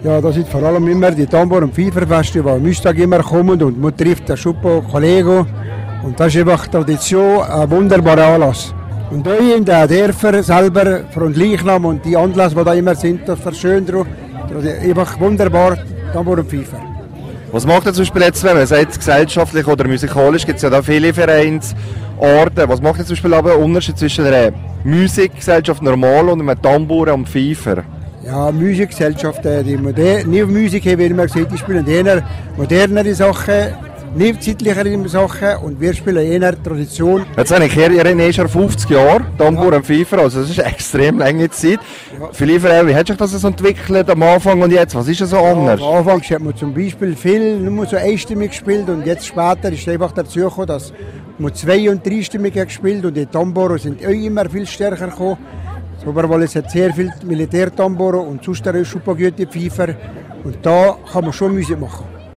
Ja, da sind vor allem immer die Tambor- und Pfeiferfeste, die am Münstag immer kommen und man trifft den Schuppo Kollegen. Und das ist einfach Tradition, ein wunderbarer Anlass. Und hier in den Dörfern selber, von Leichnam und die Anlässe, die da immer sind, das verschönt einfach wunderbar Tambor und Pfeifer. Was macht ihr zum Beispiel jetzt, wenn man sagt, gesellschaftlich oder musikalisch, gibt es ja da viele Vereinsorte. Was macht ihr zum Beispiel aber einen Unterschied zwischen einer Musikgesellschaft normal und einem Tambur und Pfeifer? Ja, Musikgesellschaft, die moderne Musik, wie immer gesagt, die spielen eher modernere Sachen, neuzeitlichere Sachen und wir spielen eher Tradition. Jetzt habe ich gehört, ihr habt schon 50 Jahre Tambur und Pfeifer, also das ist eine extrem lange Zeit. Ja. Vielleicht, wie hat sich das so entwickelt am Anfang und jetzt? Was ist so anders? Am Anfang hat man zum Beispiel viel nur so einstimmig gespielt und jetzt später ist einfach dazu gekommen, dass man zwei- und dreistimmig gespielt und die Tambore sind auch immer viel stärker gekommen. Aber weil es hat sehr viel Militärtambore und sonst super gute Pfeifer und da kann man schon Musik machen.